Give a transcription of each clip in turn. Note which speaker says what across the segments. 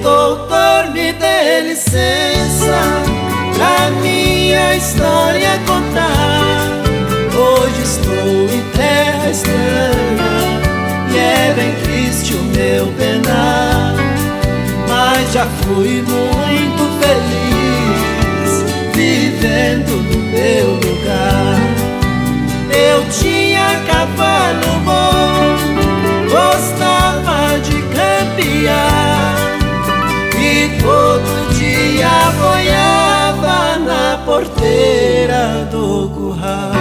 Speaker 1: doutor, me dê licença pra minha história contar. Hoje estou em terra estranha e é bem triste o meu penar, mas já fui muito feliz vivendo no meu lugar. Eu tinha cavalo bom, gostava de campear e todo dia boiava na porteira do curral.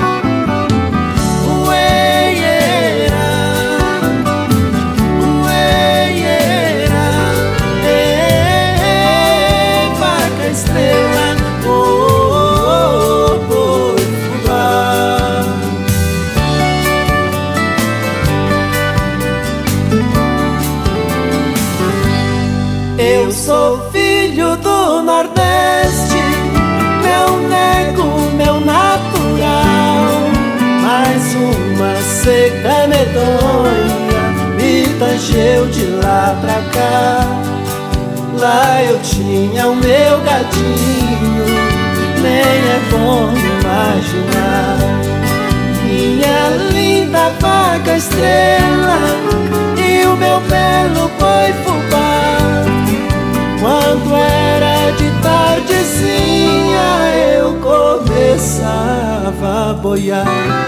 Speaker 1: Eu sou filho do Nordeste, meu nego, meu natural, mas uma seca medonha me tangeu de lá pra cá. Lá eu tinha o meu gadinho, nem é bom imaginar. Minha linda vaca estrela e o meu belo boi fubá. Quando era de tardezinha eu começava a boiar.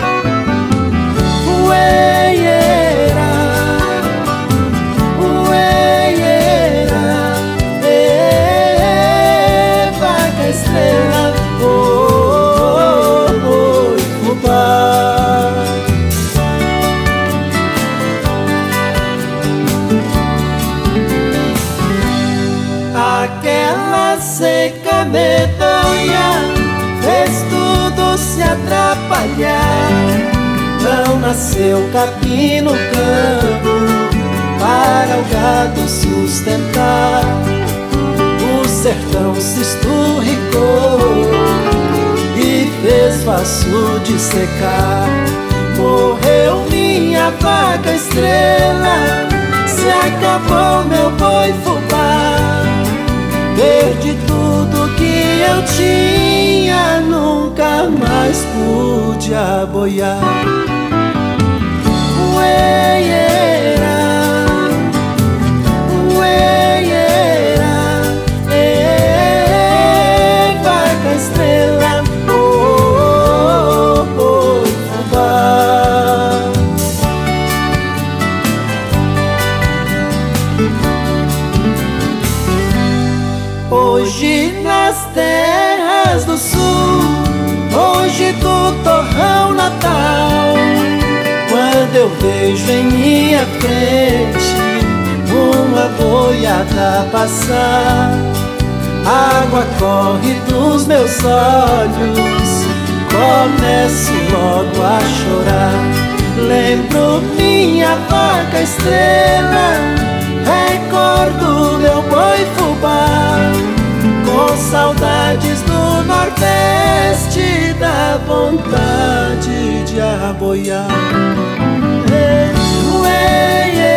Speaker 1: Ueiera, ueiera, vaca estrela, oi, fubá. Aquela seca medonha fez tudo se atrapalhar. Não nasceu capim no campo para o gado sustentar. O sertão se esturricou e fez fácil de secar. Morreu minha vaca estrela, se acabou meu boi fubá. Perdi tudo que eu tinha, nunca mais pude aboiar. Ueiera, ueiera, vaca estrela, oi, fubá. Hoje nas terras do sul, hoje do torrão natal, quando eu vejo em minha frente uma boiada passar, água corre dos meus olhos, começo logo a chorar. Lembro minha vaca estrela, recordo meu boi fubá, com saudades do Nordeste, da vontade de aboiar. Ueiê,